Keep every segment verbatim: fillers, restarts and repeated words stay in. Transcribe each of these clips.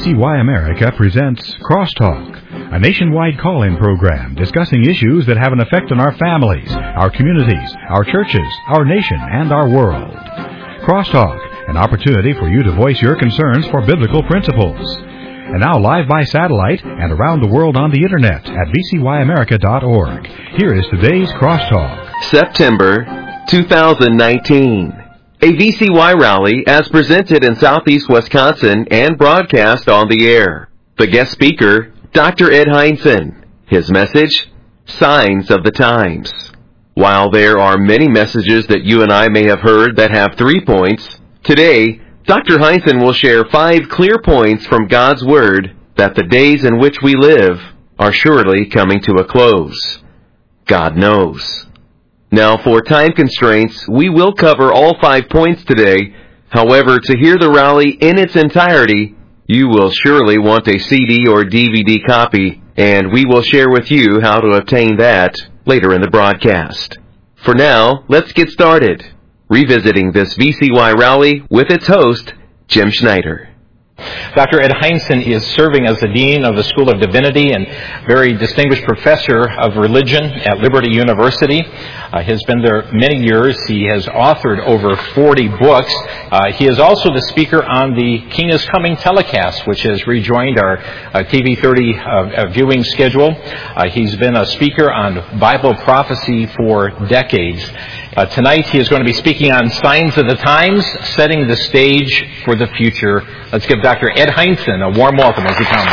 C Y America presents Crosstalk, a nationwide call-in program discussing issues that have an effect on our families, our communities, our churches, our nation, and our world. Crosstalk, an opportunity for you to voice your concerns for biblical principles. And now live by satellite and around the world on the Internet at v c y america dot org. Here is today's Crosstalk. September two thousand nineteen. A V C Y rally as presented in southeast Wisconsin and broadcast on the air. The guest speaker, Doctor Ed Hindson. His message, Signs of the Times. While there are many messages that you and I may have heard that have three points, today, Doctor Hindson will share five clear points from God's Word that the days in which we live are surely coming to a close. God knows. Now, for time constraints, we will cover all five points today. However, to hear the rally in its entirety, you will surely want a C D or D V D copy, and we will share with you how to obtain that later in the broadcast. For now, let's get started, revisiting this V C Y rally with its host, Jim Schneider. Doctor Ed Hindson is serving as the Dean of the School of Divinity and very distinguished professor of religion at Liberty University. Uh, he has been there many years. He has authored over forty books. Uh, he is also the speaker on the King is Coming telecast, which has rejoined our uh, T V thirty uh, viewing schedule. Uh, he's been a speaker on Bible prophecy for decades. Uh, tonight he is going to be speaking on Signs of the Times, setting the stage for the future. Let's give Doctor Ed Hindson a warm welcome as he comes.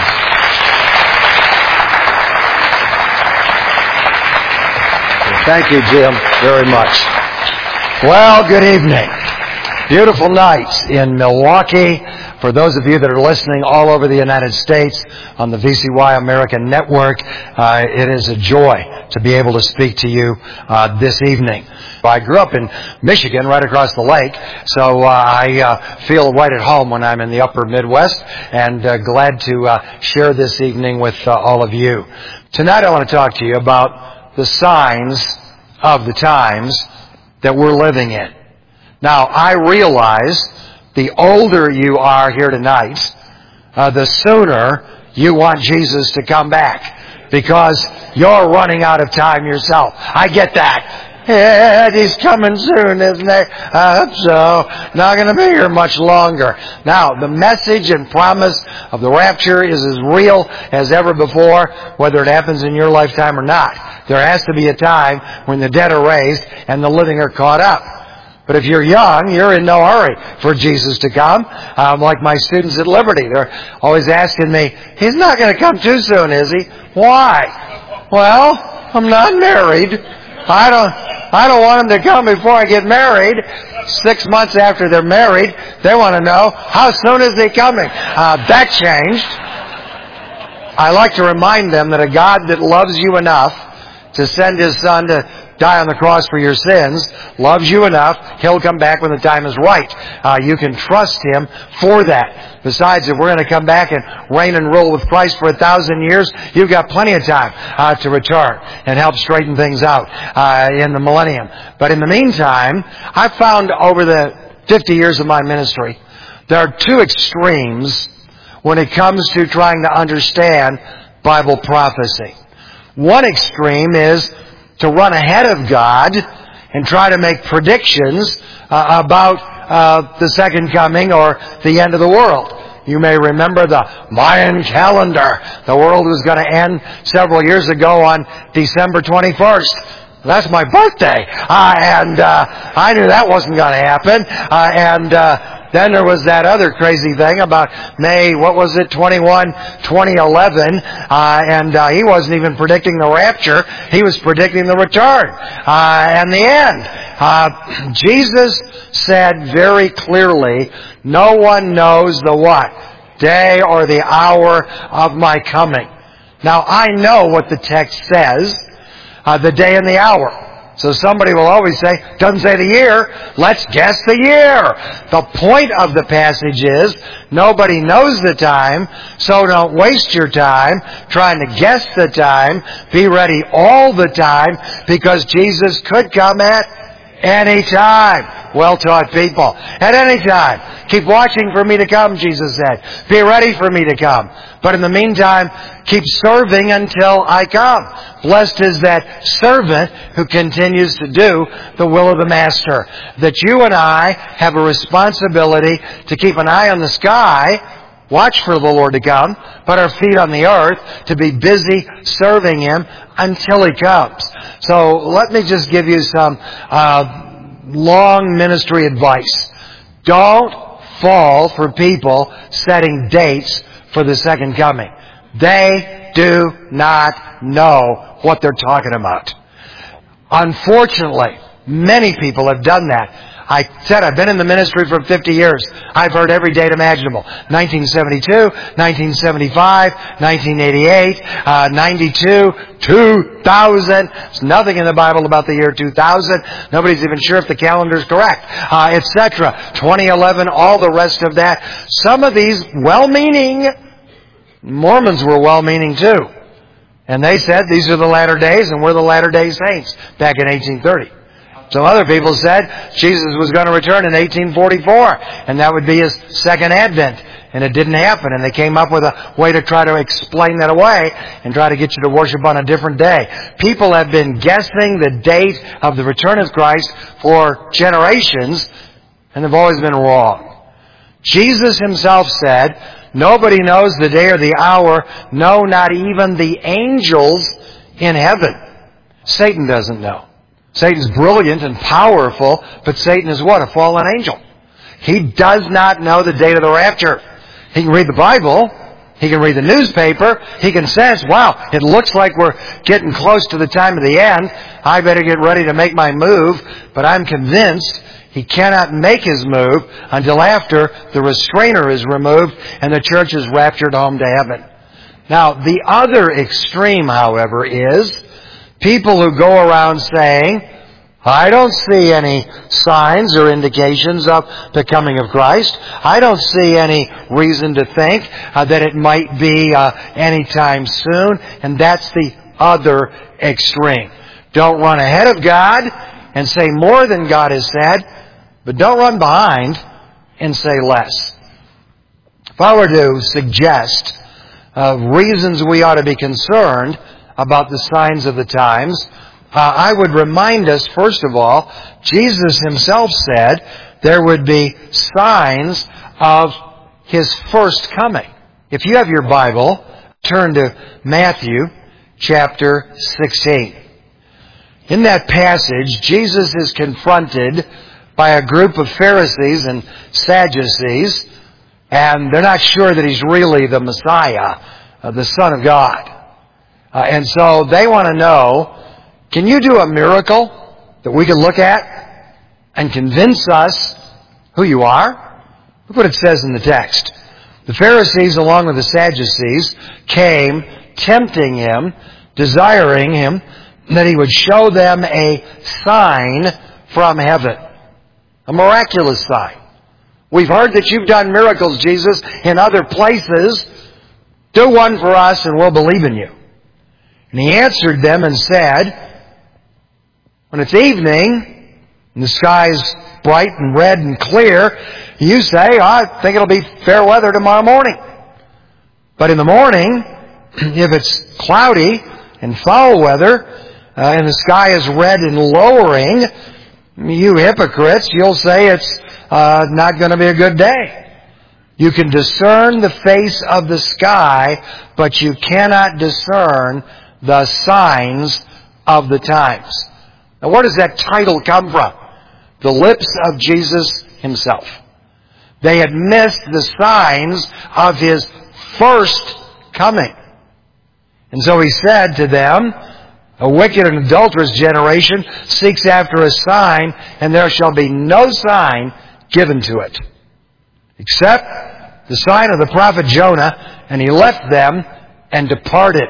Thank you, Jim, very much. Well, good evening. Beautiful night in Milwaukee. For those of you that are listening all over the United States on the V C Y American Network, uh, it is a joy to be able to speak to you uh, this evening. I grew up in Michigan, right across the lake, so uh, I uh, feel right at home when I'm in the upper Midwest, and uh, glad to uh, share this evening with uh, all of you. Tonight I want to talk to you about the signs of the times that we're living in. Now, I realize the older you are here tonight, uh, the sooner you want Jesus to come back, because you're running out of time yourself. I get that. Yeah, he's coming soon, isn't he? I hope so. Not going to be here much longer. Now, the message and promise of the rapture is as real as ever before, whether it happens in your lifetime or not. There has to be a time when the dead are raised and the living are caught up. But if you're young, you're in no hurry for Jesus to come. Um, like my students at Liberty, they're always asking me, he's not going to come too soon, is he? Why? Well, I'm not married. I don't... I don't want them to come before I get married. Six months after they're married, they want to know, how soon is he coming? Uh, that changed. I like to remind them that a God that loves you enough to send His Son to die on the cross for your sins, loves you enough, He'll come back when the time is right. Uh, you can trust Him for that. Besides, if we're going to come back and reign and rule with Christ for a thousand years, you've got plenty of time uh, to return and help straighten things out uh, in the millennium. But in the meantime, I've found over the fifty years of my ministry, there are two extremes when it comes to trying to understand Bible prophecy. One extreme is to run ahead of God and try to make predictions uh, about uh, the second coming or the end of the world. You may remember the Mayan calendar. The world was going to end several years ago on December twenty-first. That's my birthday. Uh, and uh, I knew that wasn't going to happen. Uh, and uh, then there was that other crazy thing about May, what was it, twenty-first, twenty eleven. Uh, and uh, he wasn't even predicting the rapture. He was predicting the return uh, and the end. Uh, Jesus said very clearly, no one knows the what? Day or the hour of my coming. Now, I know what the text says, uh, the day and the hour. So somebody will always say, doesn't say the year, let's guess the year. The point of the passage is, nobody knows the time, so don't waste your time trying to guess the time. Be ready all the time, because Jesus could come at any time. well-taught people. At any time, keep watching for me to come, Jesus said. Be ready for me to come. But in the meantime, keep serving until I come. Blessed is that servant who continues to do the will of the Master. That you and I have a responsibility to keep an eye on the sky, watch for the Lord to come, put our feet on the earth to be busy serving Him until He comes. So let me just give you some uh, long ministry advice. Don't fall for people setting dates for the second coming. They do not know what they're talking about. Unfortunately, many people have done that. I said I've been in the ministry for fifty years. I've heard every date imaginable. nineteen seventy-two, nineteen seventy-five, nineteen eighty-eight, uh, ninety-two, two thousand. There's nothing in the Bible about the year two thousand. Nobody's even sure if the calendar's correct, uh, et cetera. twenty eleven, all the rest of that. Some of these well-meaning, Mormons were well-meaning too. And they said these are the latter days and we're the latter day saints back in eighteen thirty. Some other people said Jesus was going to return in eighteen forty-four, and that would be His second advent. And it didn't happen, and they came up with a way to try to explain that away and try to get you to worship on a different day. People have been guessing the date of the return of Christ for generations, and they've always been wrong. Jesus Himself said, nobody knows the day or the hour, no, not even the angels in heaven. Satan doesn't know. Satan's brilliant and powerful, but Satan is what? A fallen angel. He does not know the date of the rapture. He can read the Bible. He can read the newspaper. He can sense, wow, it looks like we're getting close to the time of the end. I better get ready to make my move. But I'm convinced he cannot make his move until after the restrainer is removed and the church is raptured home to heaven. Now, the other extreme, however, is people who go around saying, I don't see any signs or indications of the coming of Christ. I don't see any reason to think uh, that it might be uh, anytime soon. And that's the other extreme. Don't run ahead of God and say more than God has said, but don't run behind and say less. If I were to suggest uh, reasons we ought to be concerned about the signs of the times, uh, I would remind us, first of all, Jesus Himself said there would be signs of His first coming. If you have your Bible, turn to Matthew chapter sixteen. In that passage, Jesus is confronted by a group of Pharisees and Sadducees, and they're not sure that He's really the Messiah, uh, the Son of God. Uh, and so they want to know, can you do a miracle that we can look at and convince us who you are? Look what it says in the text. The Pharisees, along with the Sadducees, came tempting Him, desiring Him that He would show them a sign from heaven. A miraculous sign. We've heard that you've done miracles, Jesus, in other places. Do one for us and we'll believe in you. And He answered them and said, when it's evening, and the sky's bright and red and clear, you say, I think it'll be fair weather tomorrow morning. But in the morning, if it's cloudy and foul weather, uh, and the sky is red and lowering, you hypocrites, you'll say it's uh, not going to be a good day. You can discern the face of the sky, but you cannot discern the signs of the times. Now, where does that title come from? The lips of Jesus Himself. They had missed the signs of His first coming. And so He said to them, a wicked and adulterous generation seeks after a sign, and there shall be no sign given to it, except the sign of the prophet Jonah. And He left them and departed.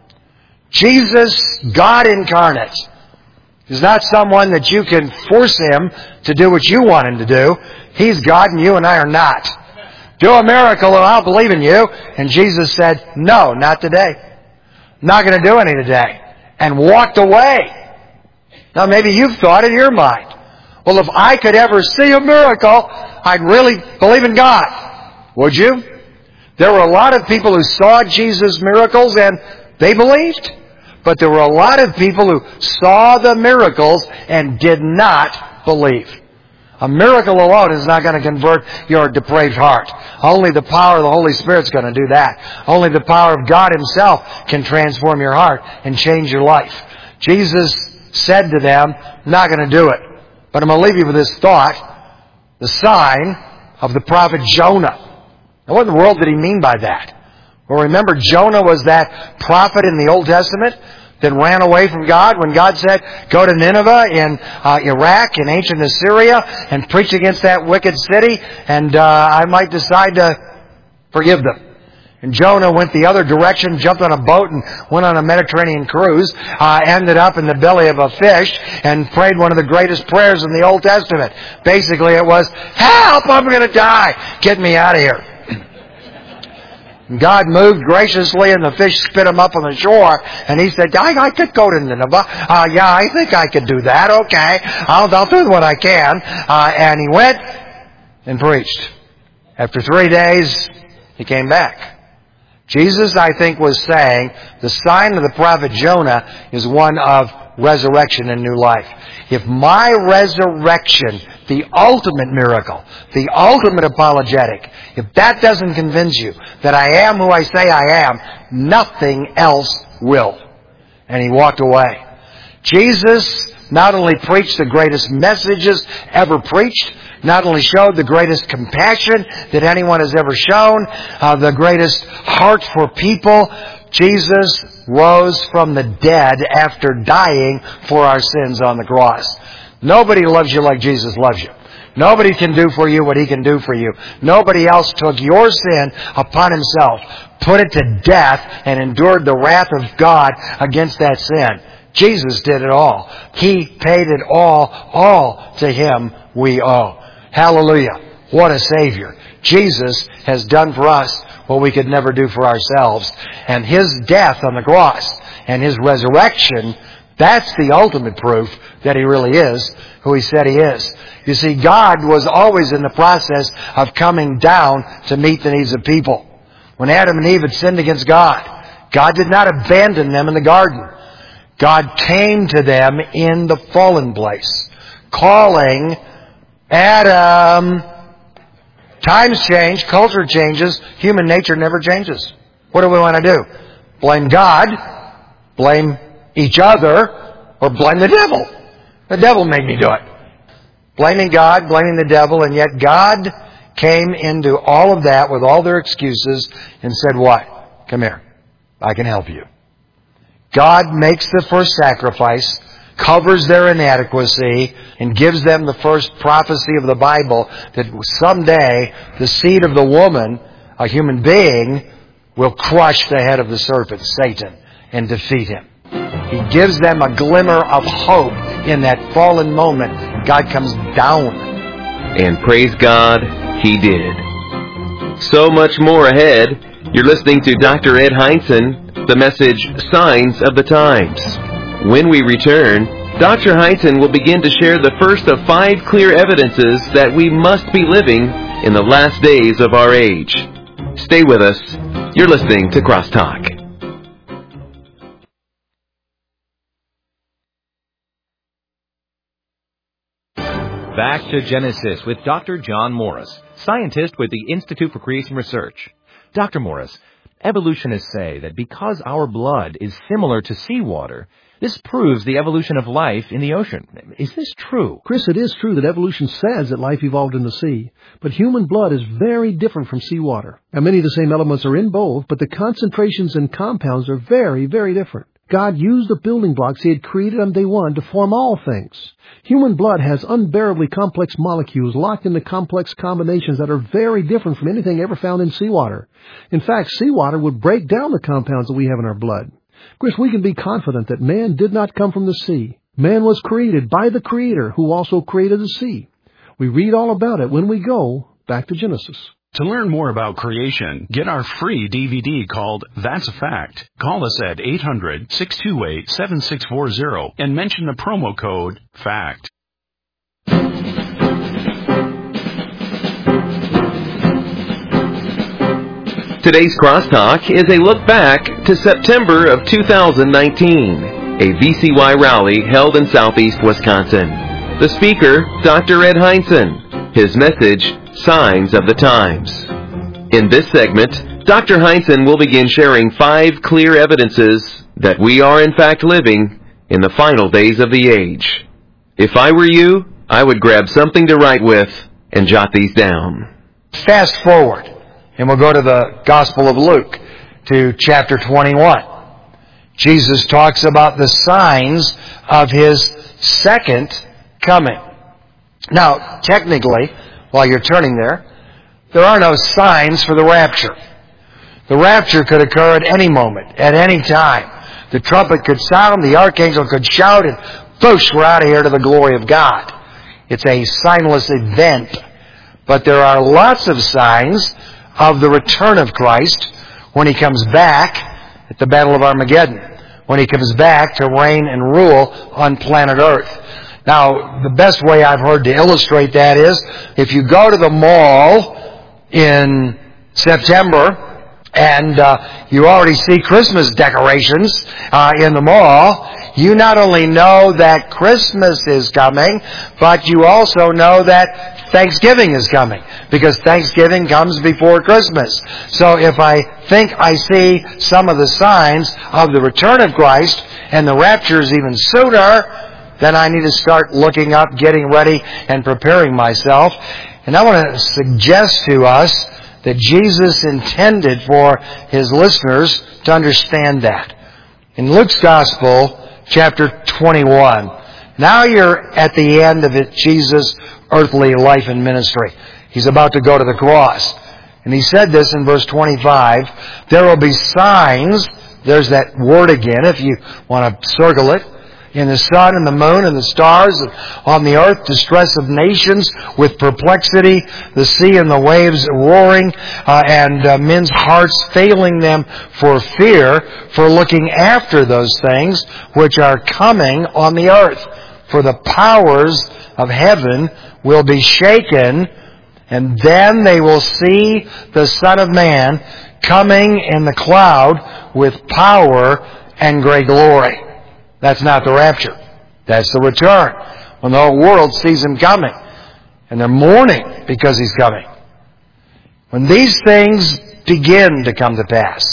Jesus, God incarnate, is not someone that you can force Him to do what you want Him to do. He's God and you and I are not. Do a miracle and I'll believe in you. And Jesus said, no, not today. Not going to do any today. And walked away. Now maybe you've thought in your mind, Well, if I could ever see a miracle, I'd really believe in God. Would you? There were a lot of people who saw Jesus' miracles and they believed. But there were a lot of people who saw the miracles and did not believe. A miracle alone is not going to convert your depraved heart. Only the power of the Holy Spirit is going to do that. Only the power of God Himself can transform your heart and change your life. Jesus said to them, I'm not going to do it. But I'm going to leave you with this thought. The sign of the prophet Jonah. Now, what in the world did he mean by that? Well, remember, Jonah was that prophet in the Old Testament that ran away from God when God said, go to Nineveh in uh, Iraq, in ancient Assyria, and preach against that wicked city, and uh, I might decide to forgive them. And Jonah went the other direction, jumped on a boat and went on a Mediterranean cruise, uh, ended up in the belly of a fish, and prayed one of the greatest prayers in the Old Testament. Basically it was, help, I'm going to die, get me out of here. God moved graciously and the fish spit him up on the shore, and he said, I, I could go to Nineveh. Uh, yeah, I think I could do that. Okay, I'll, I'll do what I can. Uh, and he went and preached. After three days, he came back. Jesus, I think, was saying the sign of the prophet Jonah is one of resurrection and new life. If my resurrection, the ultimate miracle, the ultimate apologetic, if that doesn't convince you that I am who I say I am, nothing else will. And he walked away. Jesus not only preached the greatest messages ever preached, not only showed the greatest compassion that anyone has ever shown, uh, the greatest heart for people, Jesus rose from the dead after dying for our sins on the cross. Nobody loves you like Jesus loves you. Nobody can do for you what He can do for you. Nobody else took your sin upon Himself, put it to death, and endured the wrath of God against that sin. Jesus did it all. He paid it all. All to Him we owe. Hallelujah. What a Savior. Jesus has done for us what we could never do for ourselves. And His death on the cross and His resurrection, that's the ultimate proof that He really is who He said He is. You see, God was always in the process of coming down to meet the needs of people. When Adam and Eve had sinned against God, God did not abandon them in the garden. God came to them in the fallen place, calling, Adam. Times change, culture changes, human nature never changes. What do we want to do? Blame God, blame each other, or blame the devil? The devil made me do it. Blaming God, blaming the devil, and yet God came into all of that with all their excuses and said, what? Come here. I can help you. God makes the first sacrifice, covers their inadequacy, and gives them the first prophecy of the Bible that someday the seed of the woman, a human being, will crush the head of the serpent, Satan, and defeat him. He gives them a glimmer of hope in that fallen moment. God comes down. And praise God, He did. So much more ahead. You're listening to Doctor Ed Heinzen, the message Signs of the Times. When we return, Doctor Heinzen will begin to share the first of five clear evidences that we must be living in the last days of our age. Stay with us. You're listening to Crosstalk. Back to Genesis with Doctor John Morris, scientist with the Institute for Creation Research. Doctor Morris, evolutionists say that because our blood is similar to seawater, this proves the evolution of life in the ocean. Is this true? Chris, it is true that evolution says that life evolved in the sea. But human blood is very different from seawater. Now, many of the same elements are in both, but the concentrations and compounds are very, very different. God used the building blocks He had created on day one to form all things. Human blood has unbearably complex molecules locked into complex combinations that are very different from anything ever found in seawater. In fact, seawater would break down the compounds that we have in our blood. Chris, we can be confident that man did not come from the sea. Man was created by the Creator, who also created the sea. We read all about it when we go back to Genesis. To learn more about creation, get our free D V D called That's a Fact. Call us at eight hundred, six two eight, seven six four zero and mention the promo code FACT. Today's Crosstalk is a look back to September of two thousand nineteen, a V C Y rally held in southeast Wisconsin. The speaker, Doctor Ed Heinzen. His message, Signs of the Times. In this segment, Doctor Heinzen will begin sharing five clear evidences that we are in fact living in the final days of the age. If I were you, I would grab something to write with and jot these down. Fast forward. And we'll go to the Gospel of Luke, to chapter twenty-one. Jesus talks about the signs of His second coming. Now, technically, while you're turning there, there are no signs for the rapture. The rapture could occur at any moment, at any time. The trumpet could sound, the archangel could shout, and whoosh, we're out of here to the glory of God. It's a signless event. But there are lots of signs of the return of Christ when He comes back at the Battle of Armageddon, when He comes back to reign and rule on planet Earth. Now, the best way I've heard to illustrate that is, if you go to the mall in September and uh, you already see Christmas decorations uh, in the mall, you not only know that Christmas is coming, but you also know that Thanksgiving is coming, because Thanksgiving comes before Christmas. So if I think I see some of the signs of the return of Christ and the rapture is even sooner, then I need to start looking up, getting ready, and preparing myself. And I want to suggest to us that Jesus intended for His listeners to understand that. In Luke's Gospel, chapter twenty-one, now you're at the end of it, Jesus' earthly life and ministry. He's about to go to the cross. And He said this in verse twenty-five, there will be signs, there's that word again if you want to circle it, in the sun and the moon and the stars, and on the earth distress of nations with perplexity, the sea and the waves roaring, uh, and uh, men's hearts failing them for fear, for looking after those things which are coming on the earth. For the powers of heaven will be shaken, and then they will see the Son of Man coming in the cloud with power and great glory. That's not the rapture. That's the return, when the whole world sees Him coming. And they're mourning because He's coming. When these things begin to come to pass,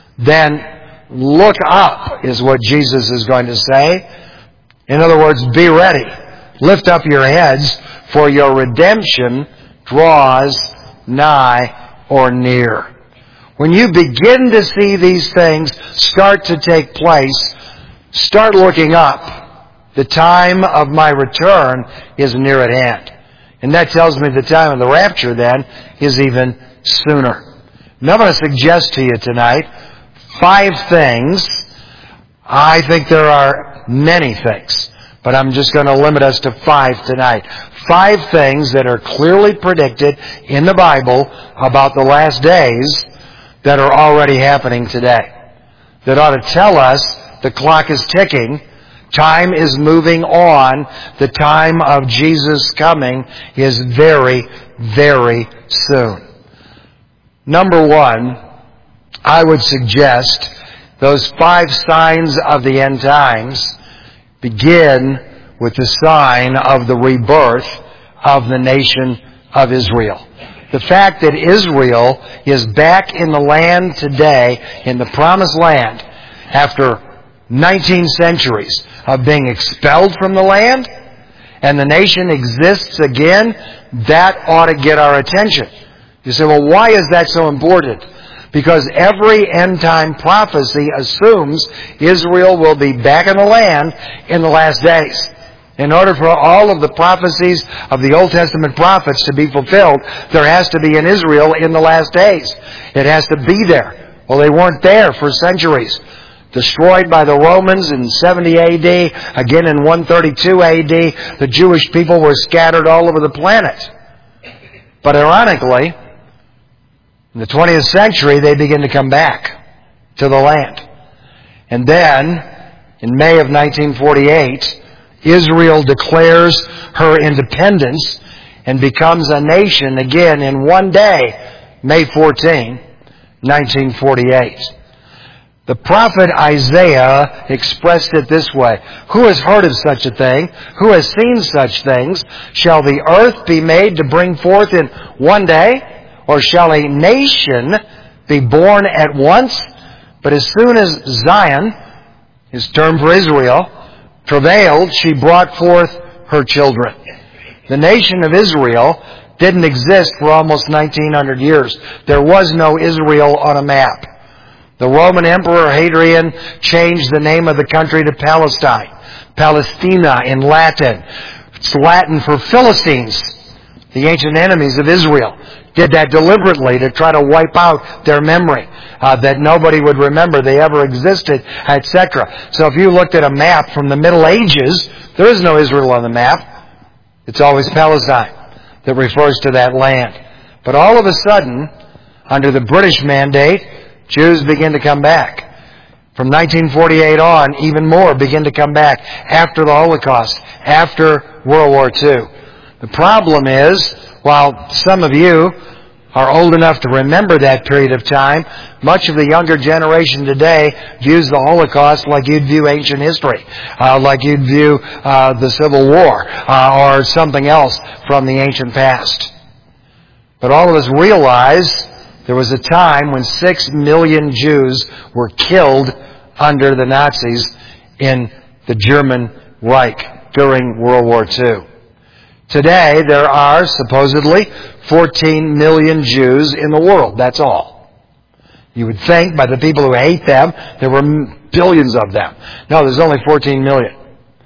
then look up, is what Jesus is going to say. In other words, be ready. Lift up your heads, for your redemption draws nigh or near. When you begin to see these things start to take place, start looking up. The time of my return is near at hand. And that tells me the time of the rapture then is even sooner. And I'm going to suggest to you tonight five things. I think there are many things, but I'm just going to limit us to five tonight. Five things that are clearly predicted in the Bible about the last days that are already happening today, that ought to tell us the clock is ticking. Time is moving on. The time of Jesus coming is very, very soon. Number one, I would suggest those five signs of the end times begin with the sign of the rebirth of the nation of Israel. The fact that Israel is back in the land today, in the promised land, after nineteen centuries of being expelled from the land, and the nation exists again, that ought to get our attention. You say, well, why is that so important? Because every end-time prophecy assumes Israel will be back in the land in the last days. In order for all of the prophecies of the Old Testament prophets to be fulfilled, there has to be an Israel in the last days. It has to be there. Well, they weren't there for centuries. Destroyed by the Romans in seventy A D, again in one thirty-two A D, the Jewish people were scattered all over the planet. But ironically, in the twentieth century, they begin to come back to the land. And then, in May of nineteen forty-eight, Israel declares her independence and becomes a nation again in one day, May fourteenth, nineteen forty-eight. The prophet Isaiah expressed it this way: "Who has heard of such a thing? Who has seen such things? Shall the earth be made to bring forth in one day? Or shall a nation be born at once? But as soon as Zion," his term for Israel, "travailed, she brought forth her children." The nation of Israel didn't exist for almost nineteen hundred years. There was no Israel on a map. The Roman Emperor Hadrian changed the name of the country to Palestine. Palestina in Latin. It's Latin for Philistines, the ancient enemies of Israel. Did that deliberately to try to wipe out their memory, uh, that nobody would remember they ever existed, et cetera. So if you looked at a map from the Middle Ages, there is no Israel on the map. It's always Palestine that refers to that land. But all of a sudden, under the British mandate, Jews begin to come back. From nineteen forty-eight on, even more begin to come back after the Holocaust, after World War Two. The problem is, while some of you are old enough to remember that period of time, much of the younger generation today views the Holocaust like you'd view ancient history, uh, like you'd view uh, the Civil War, uh, or something else from the ancient past. But all of us realize there was a time when six million Jews were killed under the Nazis in the German Reich during World War Two. Today, there are supposedly fourteen million Jews in the world. That's all. You would think by the people who hate them, there were billions of them. No, there's only fourteen million.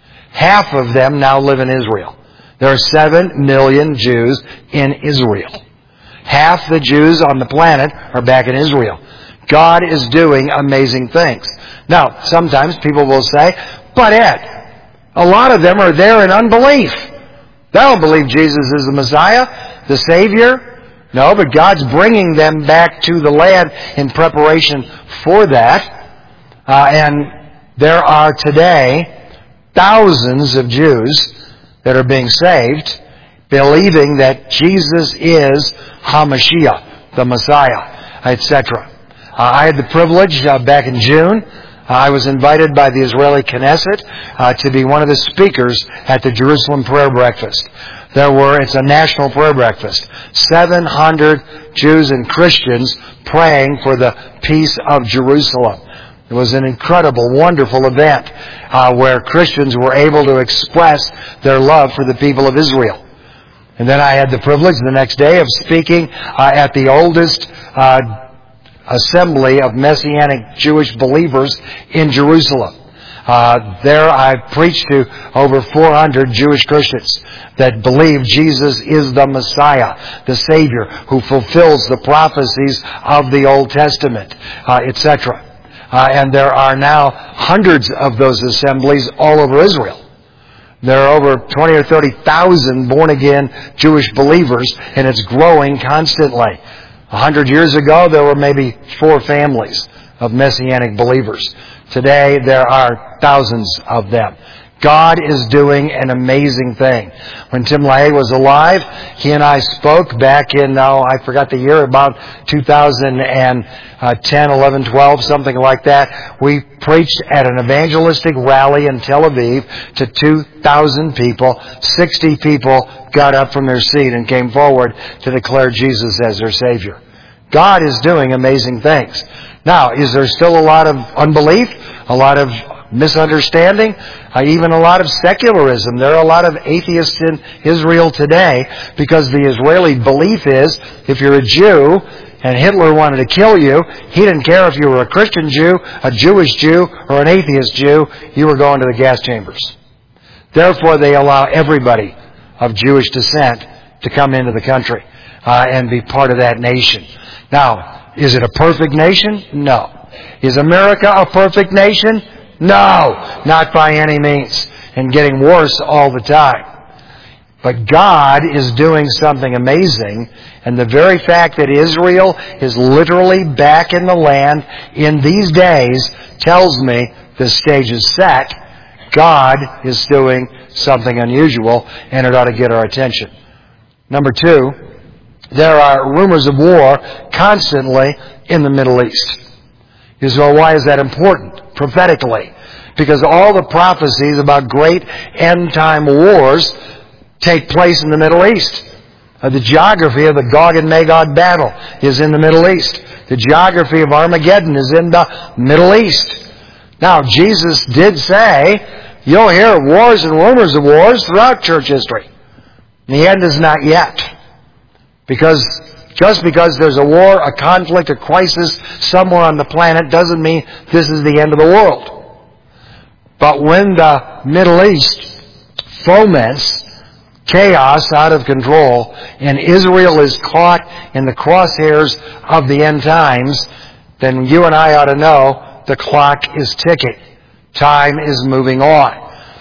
Half of them now live in Israel. There are seven million Jews in Israel. Half the Jews on the planet are back in Israel. God is doing amazing things. Now, sometimes people will say, "But Ed, a lot of them are there in unbelief. They don't believe Jesus is the Messiah, the Savior." No, but God's bringing them back to the land in preparation for that. Uh, and there are today thousands of Jews that are being saved, believing that Jesus is HaMashiach, the Messiah, et cetera. Uh, I had the privilege uh, back in June. Uh, I was invited by the Israeli Knesset uh, to be one of the speakers at the Jerusalem Prayer Breakfast. There were, it's a national prayer breakfast, seven hundred Jews and Christians praying for the peace of Jerusalem. It was an incredible, wonderful event uh, where Christians were able to express their love for the people of Israel. And then I had the privilege the next day of speaking uh, at the oldest uh, assembly of Messianic Jewish believers in Jerusalem. Uh, there I preached to over four hundred Jewish Christians that believe Jesus is the Messiah, the Savior, who fulfills the prophecies of the Old Testament, uh, et cetera. Uh, and there are now hundreds of those assemblies all over Israel. There are over twenty or thirty thousand born-again Jewish believers, and it's growing constantly. A hundred years ago, there were maybe four families of Messianic believers. Today, there are thousands of them. God is doing an amazing thing. When Tim LaHaye was alive, he and I spoke back in, oh, I forgot the year, about two thousand ten, eleven, twelve, something like that. We preached at an evangelistic rally in Tel Aviv to two thousand people. sixty people got up from their seat and came forward to declare Jesus as their Savior. God is doing amazing things. Now, is there still a lot of unbelief? A lot of misunderstanding? Uh, even a lot of secularism. There are a lot of atheists in Israel today because the Israeli belief is if you're a Jew and Hitler wanted to kill you, he didn't care if you were a Christian Jew, a Jewish Jew, or an atheist Jew, you were going to the gas chambers. Therefore, they allow everybody of Jewish descent to come into the country uh, and be part of that nation. Now, is it a perfect nation? No. Is America a perfect nation? No, not by any means, and getting worse all the time. But God is doing something amazing, and the very fact that Israel is literally back in the land in these days tells me the stage is set. God is doing something unusual, and it ought to get our attention. Number two, there are rumors of war constantly in the Middle East. You say, well, why is that important prophetically? Because all the prophecies about great end-time wars take place in the Middle East. Uh, the geography of the Gog and Magog battle is in the Middle East. The geography of Armageddon is in the Middle East. Now, Jesus did say, you'll hear wars and rumors of wars throughout church history. The end is not yet. Because just because there's a war, a conflict, a crisis somewhere on the planet doesn't mean this is the end of the world. But when the Middle East foments chaos out of control and Israel is caught in the crosshairs of the end times, then you and I ought to know the clock is ticking. Time is moving on.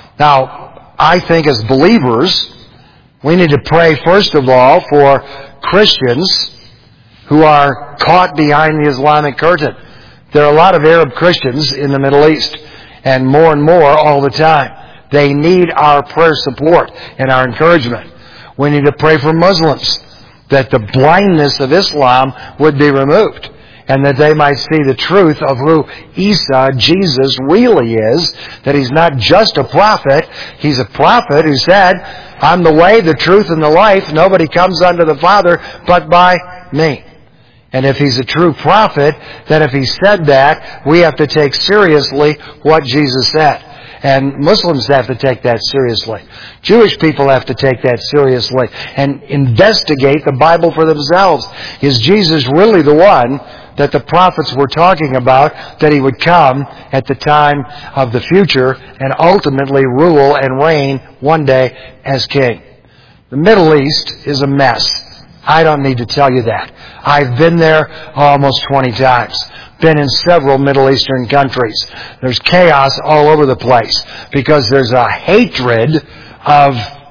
Now, I think as believers, we need to pray first of all for Christians who are caught behind the Islamic curtain. There are a lot of Arab Christians in the Middle East, and more and more all the time. They need our prayer support and our encouragement. We need to pray for Muslims, that the blindness of Islam would be removed, and that they might see the truth of who Isa, Jesus, really is, that He's not just a prophet. He's a prophet who said, I'm the way, the truth, and the life. Nobody comes unto the Father but by me. And if He's a true prophet, then if He said that, we have to take seriously what Jesus said. And Muslims have to take that seriously. Jewish people have to take that seriously and investigate the Bible for themselves. Is Jesus really the one that the prophets were talking about, that He would come at the time of the future and ultimately rule and reign one day as king? The Middle East is a mess. I don't need to tell you that. I've been there almost twenty times. Been in several Middle Eastern countries. There's chaos all over the place because there's a hatred of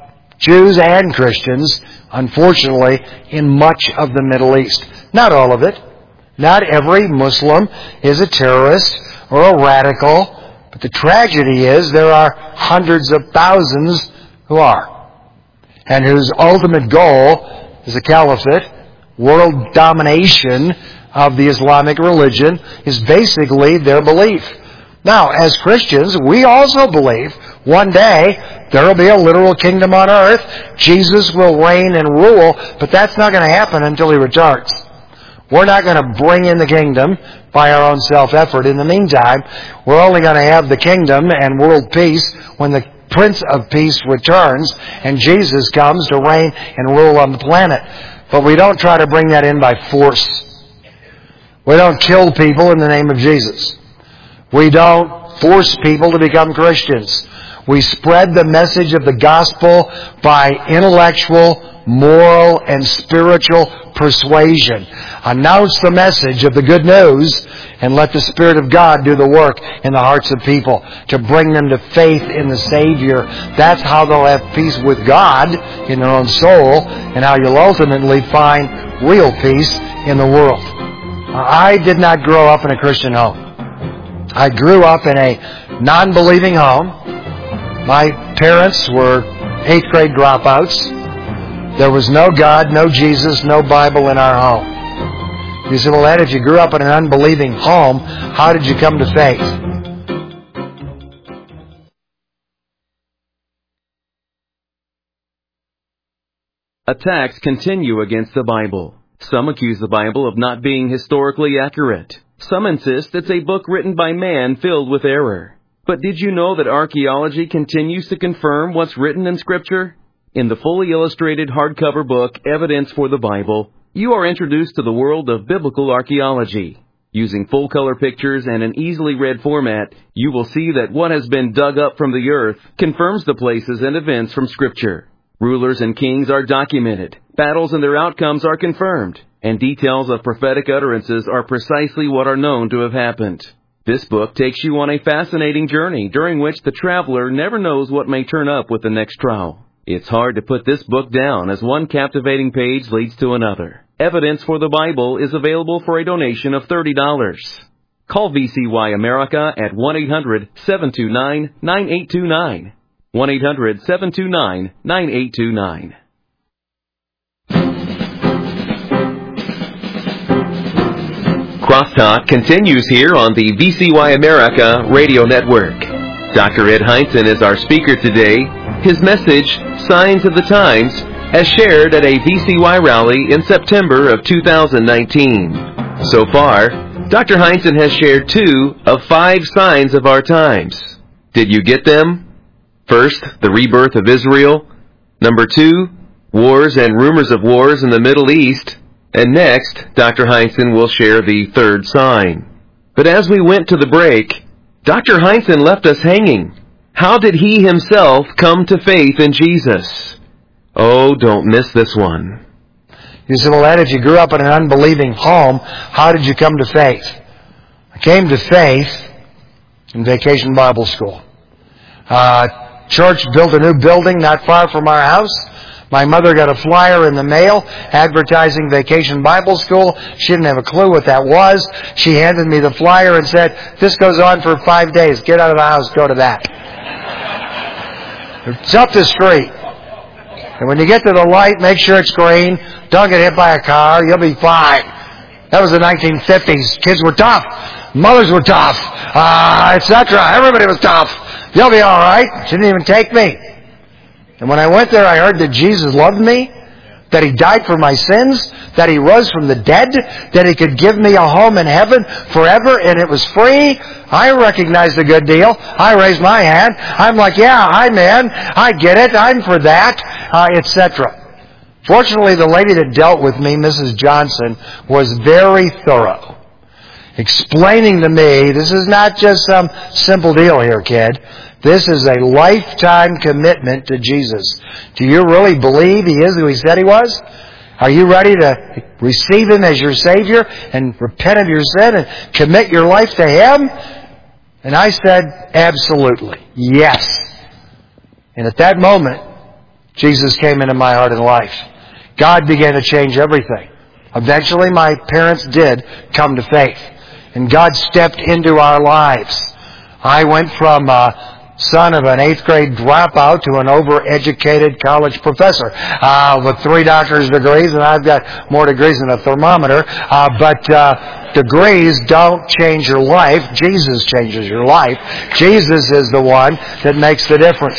Jews and Christians, unfortunately, in much of the Middle East. Not all of it. Not every Muslim is a terrorist or a radical. But the tragedy is there are hundreds of thousands who are. And whose ultimate goal is a caliphate, world domination of the Islamic religion, is basically their belief. Now, as Christians, we also believe one day there will be a literal kingdom on earth. Jesus will reign and rule, but that's not going to happen until He returns. We're not going to bring in the kingdom by our own self-effort. In the meantime, we're only going to have the kingdom and world peace when the Prince of Peace returns and Jesus comes to reign and rule on the planet. But we don't try to bring that in by force. We don't kill people in the name of Jesus. We don't force people to become Christians. We spread the message of the gospel by intellectual, moral, and spiritual persuasion. Announce the message of the good news and let the Spirit of God do the work in the hearts of people to bring them to faith in the Savior. That's how they'll have peace with God in their own soul and how you'll ultimately find real peace in the world. I did not grow up in a Christian home. I grew up in a non-believing home. My parents were eighth grade dropouts. There was no God, no Jesus, no Bible in our home. You say, well, Ed, if you grew up in an unbelieving home, how did you come to faith? Attacks continue against the Bible. Some accuse the Bible of not being historically accurate. Some insist it's a book written by man filled with error. But did you know that archaeology continues to confirm what's written in Scripture? In the fully illustrated hardcover book, Evidence for the Bible, you are introduced to the world of biblical archaeology. Using full-color pictures and an easily read format, you will see that what has been dug up from the earth confirms the places and events from Scripture. Rulers and kings are documented, battles and their outcomes are confirmed, and details of prophetic utterances are precisely what are known to have happened. This book takes you on a fascinating journey during which the traveler never knows what may turn up with the next trial. It's hard to put this book down as one captivating page leads to another. Evidence for the Bible is available for a donation of thirty dollars. Call V C Y America at one eight hundred seven two nine nine eight two nine. one eight hundred seven two nine nine eight two nine. Crosstalk continues here on the V C Y America Radio Network. Doctor Ed Heinzen is our speaker today. His message, Signs of the Times, as shared at a V C Y rally in September of two thousand nineteen. So far, Doctor Heinzen has shared two of five signs of our times. Did you get them? First, the rebirth of Israel. Number two, wars and rumors of wars in the Middle East. And next, Doctor Heinzen will share the third sign. But as we went to the break, Doctor Heinzen left us hanging. How did he himself come to faith in Jesus? Oh, don't miss this one. You say, well, Ed, if you grew up in an unbelieving home, how did you come to faith? I came to faith in Vacation Bible School. Uh, church built a new building not far from our house. My mother got a flyer in the mail advertising Vacation Bible School. She didn't have a clue what that was. She handed me the flyer and said, this goes on for five days. Get out of the house, go to that. It's up the street. And when you get to the light, make sure it's green. Don't get hit by a car. You'll be fine. That was the nineteen fifties. Kids were tough. Mothers were tough. Uh, et cetera. Everybody was tough. You'll be all right. She didn't even take me. And when I went there, I heard that Jesus loved me, that He died for my sins, that He rose from the dead, that He could give me a home in heaven forever, and it was free. I recognized the good deal. I raised my hand. I'm like, yeah, I'm in. I get it. I'm for that, uh, et cetera. Fortunately, the lady that dealt with me, Missus Johnson, was very thorough, explaining to me, this is not just some simple deal here, kid. This is a lifetime commitment to Jesus. Do you really believe He is who He said He was? Are you ready to receive Him as your Savior and repent of your sin and commit your life to Him? And I said, absolutely, yes. And at that moment, Jesus came into my heart and life. God began to change everything. Eventually, my parents did come to faith. And God stepped into our lives. I went from uh, son of an eighth grade dropout to an overeducated college professor uh, with three doctor's degrees, and I've got more degrees than a thermometer. Uh, but uh, degrees don't change your life. Jesus changes your life. Jesus is the one that makes the difference.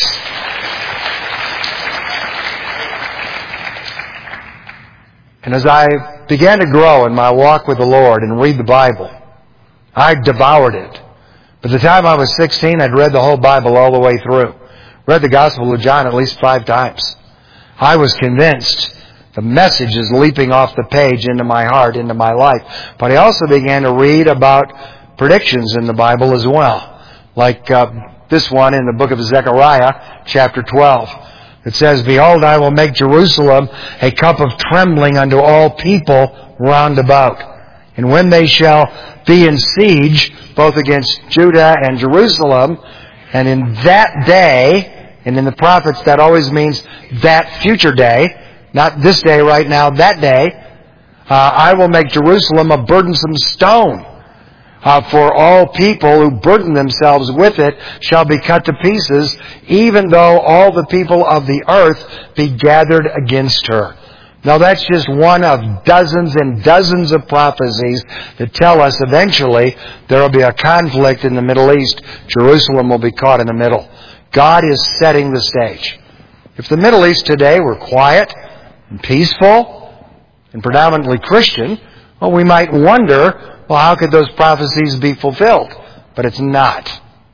And as I began to grow in my walk with the Lord and read the Bible, I devoured it. By the time I was sixteen, I'd read the whole Bible all the way through. Read the Gospel of John at least five times. I was convinced the message is leaping off the page into my heart, into my life. But I also began to read about predictions in the Bible as well. Like uh, this one in the book of Zechariah, chapter twelve. It says, behold, I will make Jerusalem a cup of trembling unto all people round about. And when they shall be in siege, both against Judah and Jerusalem, and in that day, and in the prophets that always means that future day, not this day right now, that day, uh, I will make Jerusalem a burdensome stone. Uh, for all people who burden themselves with it shall be cut to pieces, even though all the people of the earth be gathered against her. Now that's just one of dozens and dozens of prophecies that tell us eventually there will be a conflict in the Middle East. Jerusalem will be caught in the middle. God is setting the stage. If the Middle East today were quiet and peaceful and predominantly Christian, well, we might wonder, well, how could those prophecies be fulfilled? But it's not.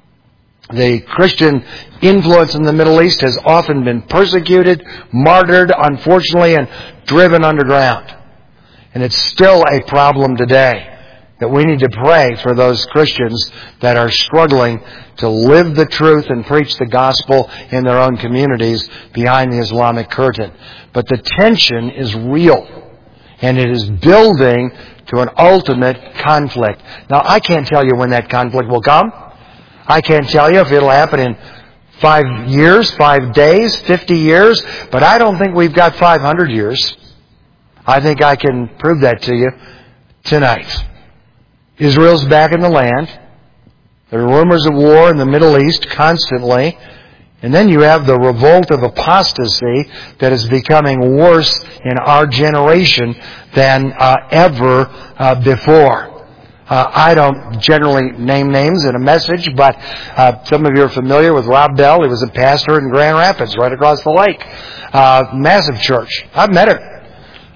The Christian influence in the Middle East has often been persecuted, martyred, unfortunately, and driven underground. And it's still a problem today that we need to pray for those Christians that are struggling to live the truth and preach the gospel in their own communities behind the Islamic curtain. But the tension is real. And it is building to an ultimate conflict. Now, I can't tell you when that conflict will come. I can't tell you if it'll happen in five years, five days, fifty years. But I don't think we've got five hundred years. I think I can prove that to you tonight. Israel's back in the land. There are rumors of war in the Middle East constantly. And then you have the revolt of apostasy that is becoming worse in our generation than uh, ever uh, before. Uh, I don't generally name names in a message, but uh, some of you are familiar with Rob Bell. He was a pastor in Grand Rapids, right across the lake. Uh, massive church. I've met her.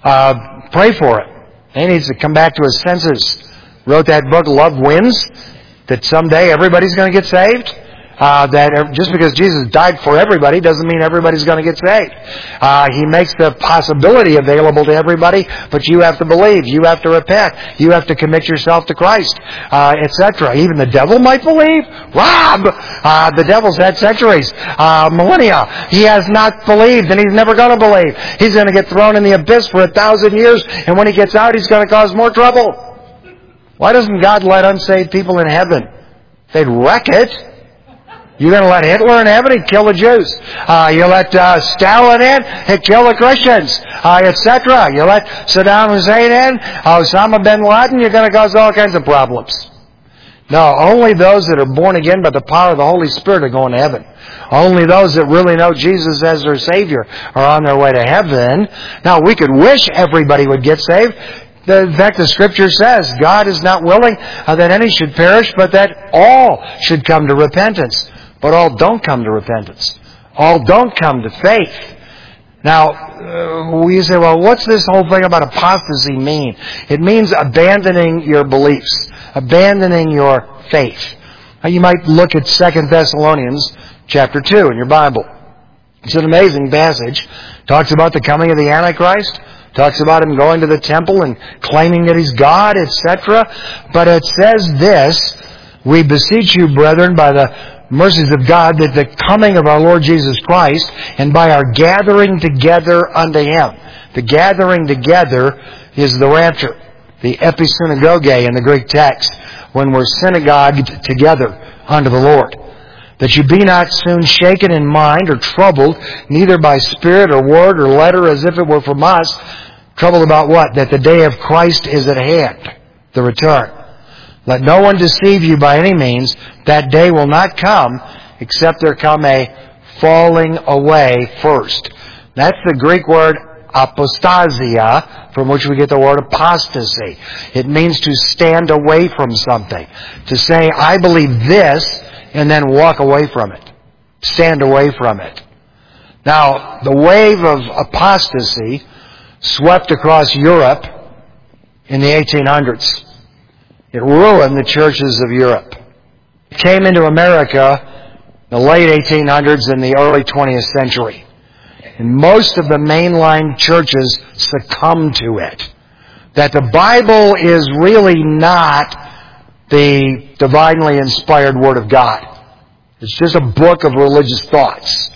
Uh, pray for it. He needs to come back to his senses. Wrote that book, Love Wins, that someday everybody's going to get saved. Uh, that just because Jesus died for everybody doesn't mean everybody's going to get saved. Uh, he makes the possibility available to everybody, but you have to believe. You have to repent. You have to commit yourself to Christ, uh, et cetera. Even the devil might believe. Rob! Uh, the devil's had centuries, uh, millennia. He has not believed, and he's never going to believe. He's going to get thrown in the abyss for a thousand years, and when he gets out, he's going to cause more trouble. Why doesn't God let unsaved people in heaven? They'd wreck it. You're going to let Hitler in heaven? He'd kill the Jews. Uh, you let uh, Stalin in? He'd kill the Christians, uh, et cetera. You let Saddam Hussein in? Uh, Osama bin Laden? You're going to cause all kinds of problems. No, only those that are born again by the power of the Holy Spirit are going to heaven. Only those that really know Jesus as their Savior are on their way to heaven. Now, we could wish everybody would get saved. In fact, the Scripture says God is not willing uh, that any should perish, but that all should come to repentance. But all don't come to repentance. All don't come to faith. Now, uh, we say, well, what's this whole thing about apostasy mean? It means abandoning your beliefs, abandoning your faith. Now, you might look at Second Thessalonians chapter two in your Bible. It's an amazing passage. Talks about the coming of the Antichrist. Talks about him going to the temple and claiming that he's God, et cetera. But it says this, we beseech you, brethren, by the mercies of God, that the coming of our Lord Jesus Christ, and by our gathering together unto Him. The gathering together is the rapture, the episynagoge in the Greek text, when we're synagogued together unto the Lord. That you be not soon shaken in mind or troubled, neither by spirit or word or letter as if it were from us. Troubled about what? That the day of Christ is at hand, the return. Let no one deceive you by any means. That day will not come except there come a falling away first. That's the Greek word apostasia, from which we get the word apostasy. It means to stand away from something. To say, I believe this, and then walk away from it. Stand away from it. Now, the wave of apostasy swept across Europe in the eighteen hundreds. It ruined the churches of Europe. It came into America in the late eighteen hundreds and the early twentieth century. And most of the mainline churches succumbed to it. That the Bible is really not the divinely inspired Word of God. It's just a book of religious thoughts.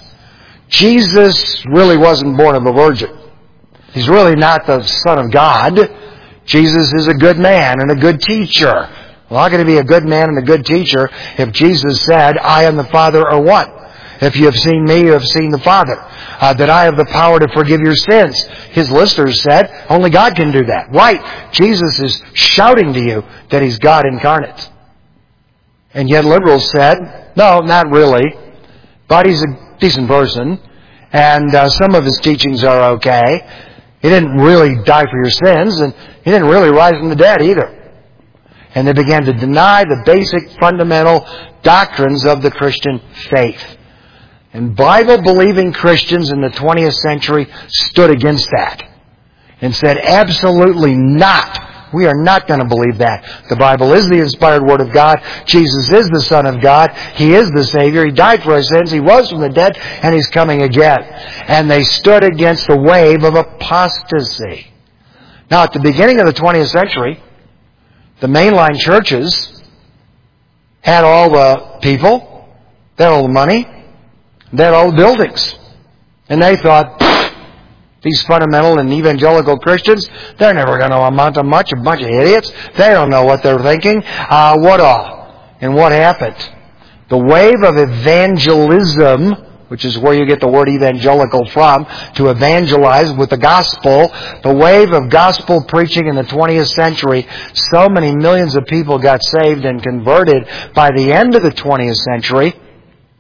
Jesus really wasn't born of a virgin. He's really not the Son of God. Jesus is a good man and a good teacher. Well, how can he be a good man and a good teacher if Jesus said, I and the Father are one? If you have seen me, you have seen the Father. Uh, that I have the power to forgive your sins. His listeners said, only God can do that. Right. Jesus is shouting to you that He's God incarnate. And yet liberals said, no, not really. But He's a decent person. And uh, some of His teachings are okay. He didn't really die for your sins, and He didn't really rise from the dead either. And they began to deny the basic fundamental doctrines of the Christian faith. And Bible-believing Christians in the twentieth century stood against that and said, absolutely not. We are not going to believe that. The Bible is the inspired Word of God. Jesus is the Son of God. He is the Savior. He died for our sins. He rose from the dead, and He's coming again. And they stood against the wave of apostasy. Now, at the beginning of the twentieth century, the mainline churches had all the people, they had all the money, they had all the buildings. And they thought, these fundamental and evangelical Christians, they're never going to amount to much, a bunch of idiots. They don't know what they're thinking. Uh, what all? And what happened? The wave of evangelism, which is where you get the word evangelical from, to evangelize with the gospel, the wave of gospel preaching in the twentieth century, so many millions of people got saved and converted by the end of the twentieth century,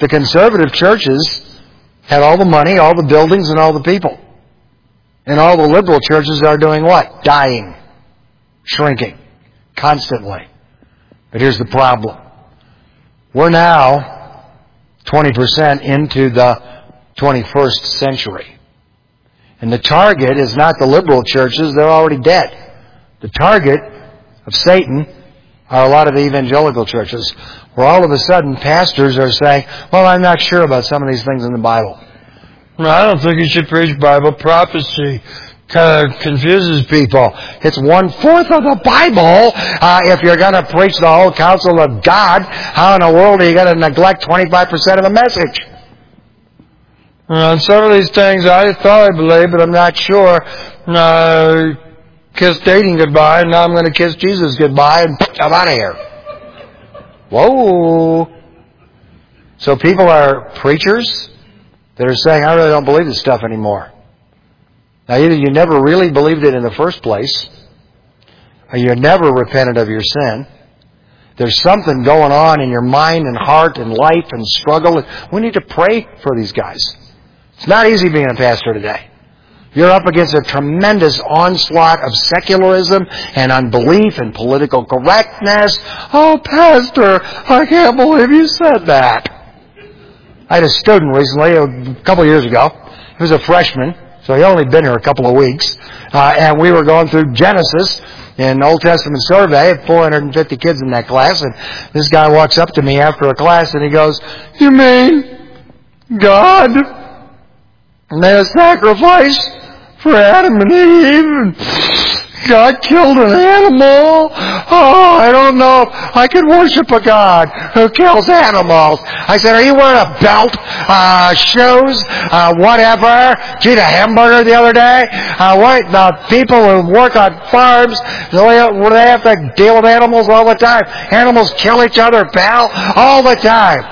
The conservative churches have all the money, all the buildings, and all the people. And all the liberal churches are doing what? Dying. Shrinking. Constantly. But here's the problem. We're now twenty percent into the twenty-first century. And the target is not the liberal churches. They're already dead. The target of Satan are a lot of the evangelical churches, where all of a sudden pastors are saying, well, I'm not sure about some of these things in the Bible. I don't think you should preach Bible prophecy. Kind of confuses people. It's one-fourth of the Bible. Uh, if you're going to preach the whole counsel of God, how in the world are you going to neglect twenty-five percent of the message? Uh, some of these things I thought I believed, but I'm not sure. Uh, kiss dating goodbye, and now I'm going to kiss Jesus goodbye, and I'm out of here. Whoa. So people are preachers that are saying, I really don't believe this stuff anymore. Now, either you never really believed it in the first place, or you never repented of your sin. There's something going on in your mind and heart and life and struggle. We need to pray for these guys. It's not easy being a pastor today. You're up against a tremendous onslaught of secularism and unbelief and political correctness. Oh, Pastor, I can't believe you said that. I had a student recently, a couple of years ago. He was a freshman, so he only been here a couple of weeks. Uh, and we were going through Genesis in Old Testament survey, four hundred fifty kids in that class. And this guy walks up to me after a class and he goes, you mean God made a sacrifice for Adam and Eve, and God killed an animal? Oh, I don't know if I could worship a God who kills animals. I said, are you wearing a belt, uh, shoes, uh, whatever? Did you eat a hamburger the other day? Uh, what, the people who work on farms, they have to deal with animals all the time. Animals kill each other, pal, all the time.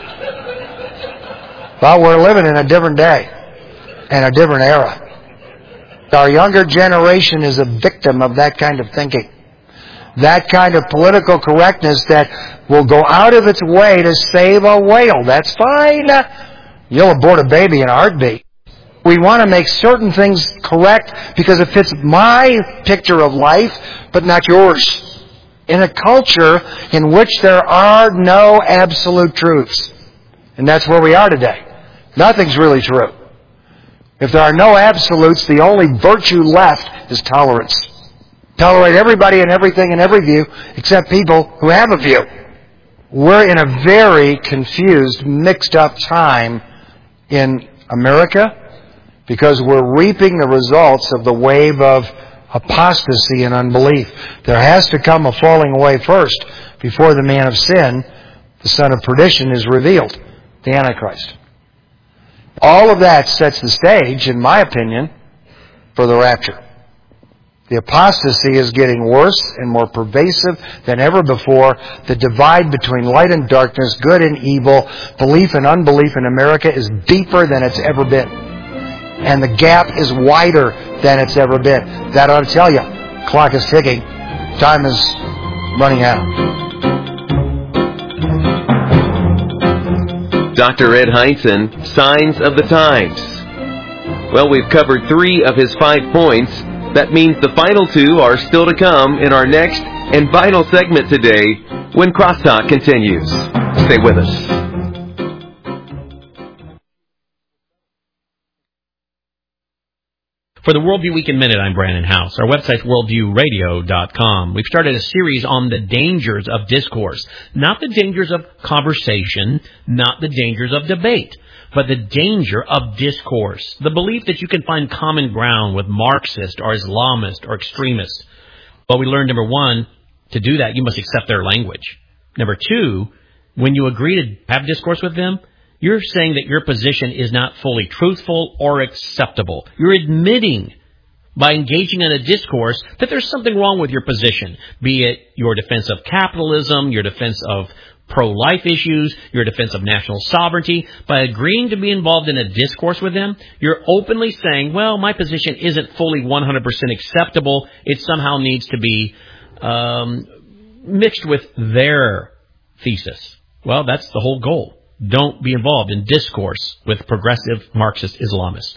But we're living in a different day and a different era. Our younger generation is a victim of that kind of thinking. That kind of political correctness that will go out of its way to save a whale. That's fine. You'll abort a baby in a heartbeat. We want to make certain things correct because it fits my picture of life, but not yours. In a culture in which there are no absolute truths. And that's where we are today. Nothing's really true. If there are no absolutes, the only virtue left is tolerance. Tolerate everybody and everything and every view except people who have a view. We're in a very confused, mixed up time in America because we're reaping the results of the wave of apostasy and unbelief. There has to come a falling away first before the man of sin, the son of perdition, is revealed, the Antichrist. All of that sets the stage, in my opinion, for the rapture. The apostasy is getting worse and more pervasive than ever before. The divide between light and darkness, good and evil, belief and unbelief in America is deeper than it's ever been. And the gap is wider than it's ever been. That ought to tell you, clock is ticking. Time is running out. Doctor Ed Hindson, Signs of the Times. Well, we've covered three of his five points. That means the final two are still to come in our next and final segment today when Crosstalk continues. Stay with us. For the Worldview Week in Minute, I'm Brandon House. Our website's worldview radio dot com. We've started a series on the dangers of discourse. Not the dangers of conversation, not the dangers of debate, but the danger of discourse. The belief that you can find common ground with Marxist or Islamist or extremists. Well, we learned, number one, to do that, you must accept their language. Number two, when you agree to have discourse with them, you're saying that your position is not fully truthful or acceptable. You're admitting by engaging in a discourse that there's something wrong with your position, be it your defense of capitalism, your defense of pro-life issues, your defense of national sovereignty. By agreeing to be involved in a discourse with them, you're openly saying, well, my position isn't fully one hundred percent acceptable. It somehow needs to be um, mixed with their thesis. Well, that's the whole goal. Don't be involved in discourse with progressive Marxist Islamists.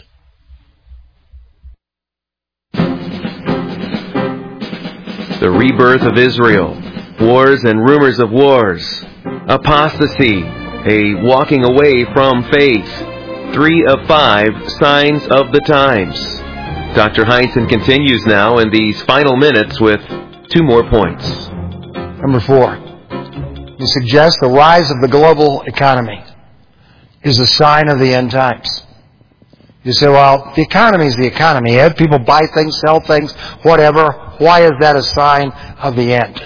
The rebirth of Israel, wars and rumors of wars, apostasy, a walking away from faith, three of five signs of the times. Doctor Heinzen continues now in these final minutes with two more points. Number four, you suggest the rise of the global economy is a sign of the end times. You say, well, the economy is the economy. People buy things, sell things, whatever. Why is that a sign of the end?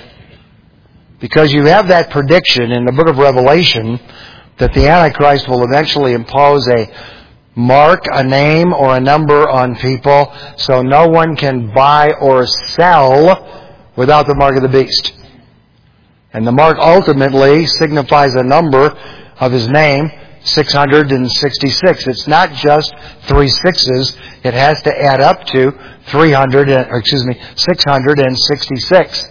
Because you have that prediction in the book of Revelation that the Antichrist will eventually impose a mark, a name, or a number on people, so no one can buy or sell without the mark of the beast. And the mark ultimately signifies a number of his name, six hundred sixty-six. It's not just three sixes. It has to add up to three hundred, or excuse me, six hundred sixty-six.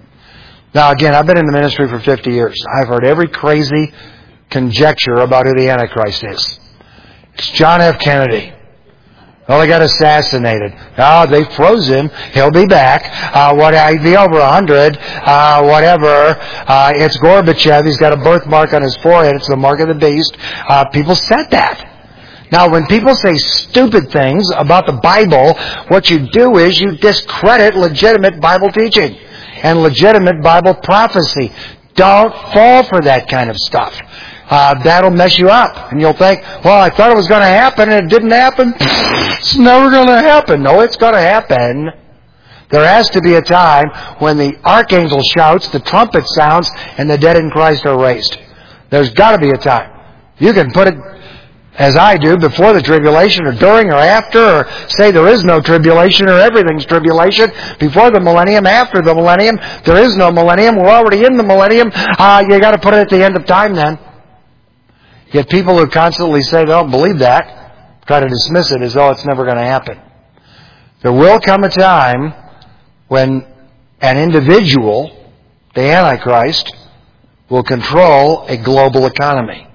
Now again, I've been in the ministry for fifty years. I've heard every crazy conjecture about who the Antichrist is. It's John F. Kennedy. Well, he got assassinated. Oh, they froze him. He'll be back. Uh, what, he'll be over a hundred. Uh, whatever. Uh, it's Gorbachev. He's got a birthmark on his forehead. It's the mark of the beast. Uh, people said that. Now, when people say stupid things about the Bible, what you do is you discredit legitimate Bible teaching and legitimate Bible prophecy. Don't fall for that kind of stuff. Uh, that'll mess you up. And you'll think, well, I thought it was going to happen and it didn't happen. It's never going to happen. No, it's going to happen. There has to be a time when the archangel shouts, the trumpet sounds, and the dead in Christ are raised. There's got to be a time. You can put it, as I do, before the tribulation or during or after, or say there is no tribulation or everything's tribulation. Before the millennium, after the millennium, there is no millennium. We're already in the millennium. Uh, you got to put it at the end of time then. Yet people who constantly say they don't believe that try to dismiss it as though it's never going to happen. There will come a time when an individual, the Antichrist, will control a global economy.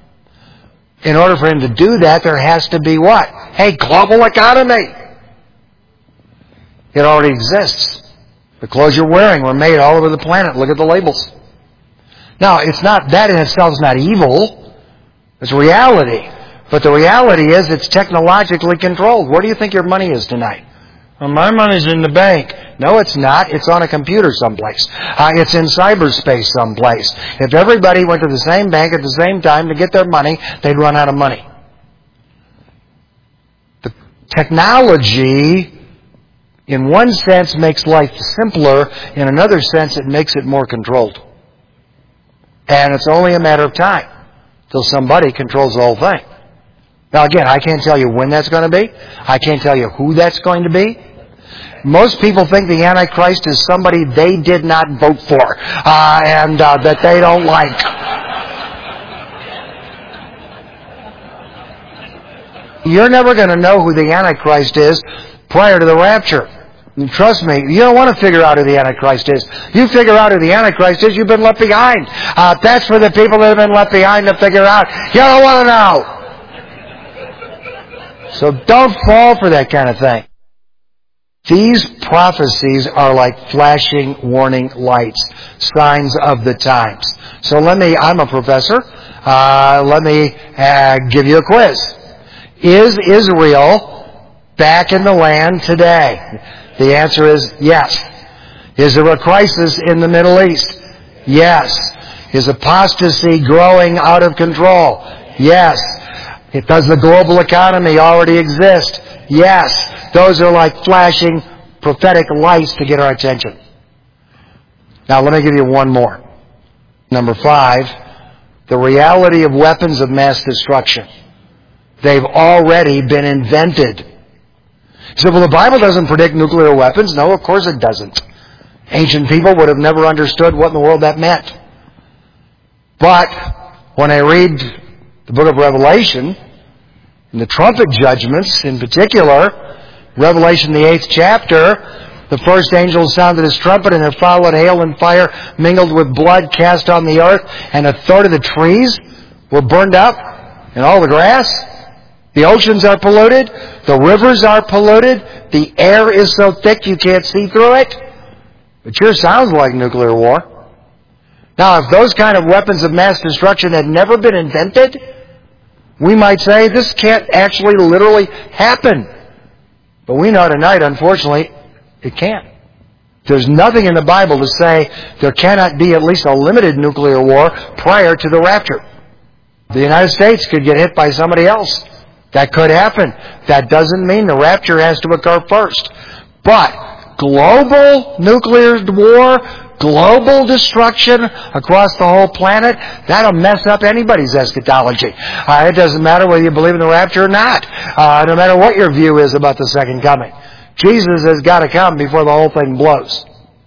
In order for him to do that, there has to be what? A global economy. It already exists. The clothes you're wearing were made all over the planet. Look at the labels. Now, it's not, that in itself is not evil. It's reality. But the reality is it's technologically controlled. Where do you think your money is tonight? Well, my money's in the bank. No, it's not. It's on a computer someplace. Uh, it's in cyberspace someplace. If everybody went to the same bank at the same time to get their money, they'd run out of money. The technology, in one sense, makes life simpler. In another sense, it makes it more controlled. And it's only a matter of time till somebody controls the whole thing. Now again, I can't tell you when that's going to be. I can't tell you who that's going to be. Most people think the Antichrist is somebody they did not vote for, uh, and uh, that they don't like. You're never going to know who the Antichrist is prior to the rapture. And trust me, you don't want to figure out who the Antichrist is. You figure out who the Antichrist is, you've been left behind. Uh, that's for the people that have been left behind to figure out. You don't want to know. So don't fall for that kind of thing. These prophecies are like flashing warning lights, signs of the times. So let me, I'm a professor, uh, let me uh, give you a quiz. Is Israel back in the land today? The answer is yes. Is there a crisis in the Middle East? Yes. Is apostasy growing out of control? Yes. Does the global economy already exist? Yes. Those are like flashing prophetic lights to get our attention. Now let me give you one more. Number five, the reality of weapons of mass destruction. They've already been invented. You say, well, the Bible doesn't predict nuclear weapons. No, of course it doesn't. Ancient people would have never understood what in the world that meant. But when I read the book of Revelation, and the trumpet judgments in particular, Revelation, the eighth chapter, the first angel sounded his trumpet, and there followed hail and fire mingled with blood cast on the earth, and a third of the trees were burned up. And all the grass, the oceans are polluted, the rivers are polluted, the air is so thick you can't see through it. It sure sounds like nuclear war. Now, if those kind of weapons of mass destruction had never been invented, we might say this can't actually literally happen. But we know tonight, unfortunately, it can't. There's nothing in the Bible to say there cannot be at least a limited nuclear war prior to the rapture. The United States could get hit by somebody else. That could happen. That doesn't mean the rapture has to occur first. But global nuclear war, global destruction across the whole planet, that'll mess up anybody's eschatology. Uh, it doesn't matter whether you believe in the rapture or not. Uh, no matter what your view is about the second coming. Jesus has got to come before the whole thing blows.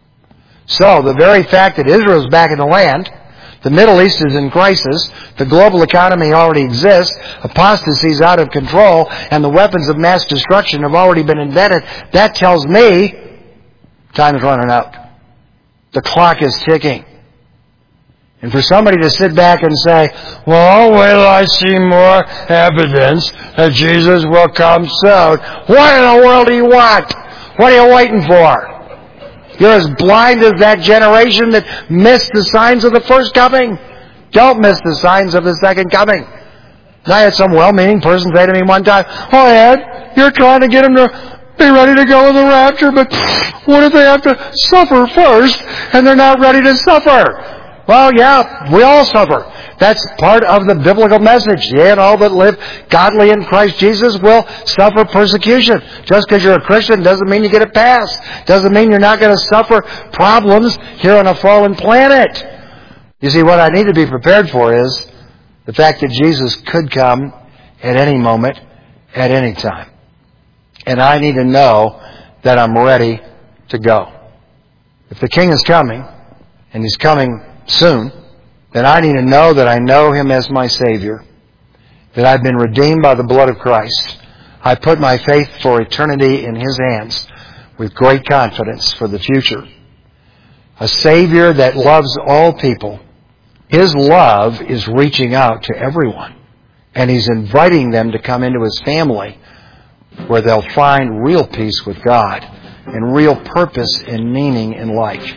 So, the very fact that Israel's back in the land, the Middle East is in crisis, the global economy already exists, apostasy is out of control, and the weapons of mass destruction have already been invented, that tells me time is running out. The clock is ticking. And for somebody to sit back and say, well, wait till I see more evidence that Jesus will come soon. What in the world do you want? What are you waiting for? You're as blind as that generation that missed the signs of the first coming. Don't miss the signs of the second coming. And I had some well-meaning person say to me one time, oh, Ed, you're trying to get them to be ready to go in the rapture, but what if they have to suffer first and they're not ready to suffer? Well, yeah, we all suffer. That's part of the biblical message. Yeah, and all that live godly in Christ Jesus will suffer persecution. Just because you're a Christian doesn't mean you get a pass. Doesn't mean you're not going to suffer problems here on a fallen planet. You see, what I need to be prepared for is the fact that Jesus could come at any moment, at any time. And I need to know that I'm ready to go. If the King is coming, and He's coming soon, then I need to know that I know Him as my Savior, that I've been redeemed by the blood of Christ. I put my faith for eternity in His hands with great confidence for the future. A Savior that loves all people. His love is reaching out to everyone, and He's inviting them to come into His family where they'll find real peace with God and real purpose and meaning in life.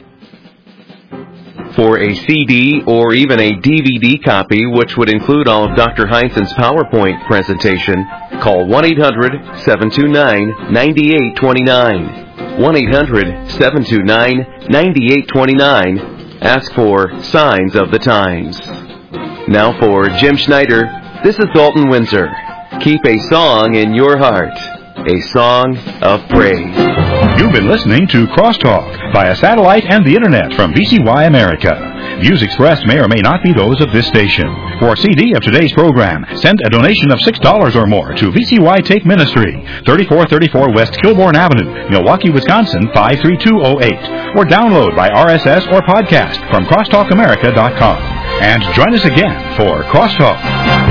For a C D or even a D V D copy, which would include all of Doctor Heinzen's PowerPoint presentation, call one eight hundred, seven two nine, nine eight two nine. one eight hundred, seven two nine, nine eight two nine. Ask for Signs of the Times. Now for Jim Schneider, this is Dalton Windsor. Keep a song in your heart, a song of praise. You've been listening to Crosstalk via satellite and the Internet from V C Y America. Views expressed may or may not be those of this station. For a C D of today's program, send a donation of six dollars or more to V C Y Take Ministry, thirty-four thirty-four West Kilbourne Avenue, Milwaukee, Wisconsin, five three two oh eight. Or download by R S S or podcast from crosstalk america dot com. And join us again for Crosstalk.